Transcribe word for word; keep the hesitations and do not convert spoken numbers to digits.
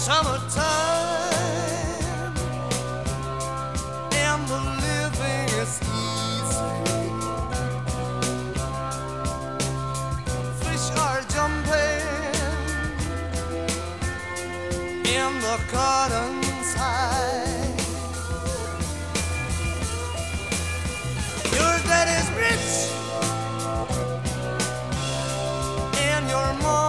summertime, and the living is easy. Fish are jumping in the cotton